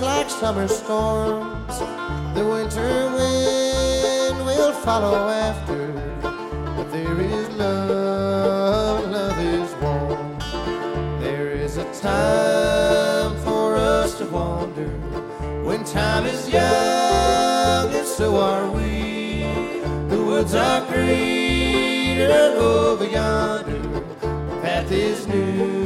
like summer storms. The winter wind will follow after. But there is love, and love is warm. There is a time for us to wander. When time is young, and so are we. The woods are greener over yonder. The path is new.